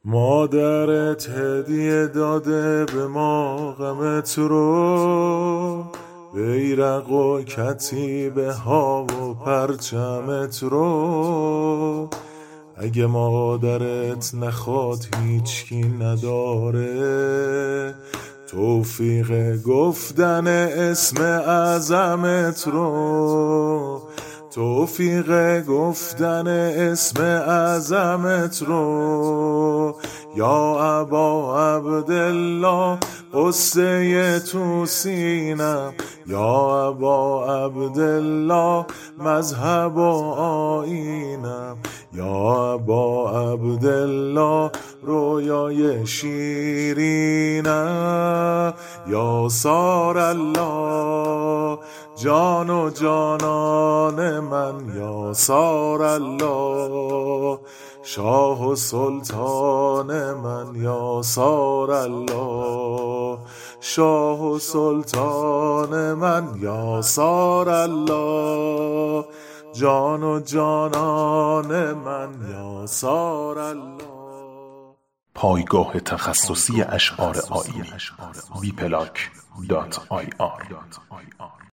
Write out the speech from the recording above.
مادرت هدیه داده به ما غمت رو، بیرق و کتیبه ها و پرچمت رو. اگه مادرت نخواد هیچکی نداره، توفیق گفتن اسم اعظمت رو، توفیق گفتن اسم اعظمت رو. یا ابا عبدالله قصه تو سینم، یا ابا عبدالله مذهب و آیینم، یا ابا عبدالله رویای شیرینم. یا سار الله جان و جانان من، یا سار الله شاه و سلطان من، یا سار الله شاه و سلطان من، یا سار الله جان و جانان من، یا سار الله. پایگاه تخصصی اشعار آیینی bplank.ir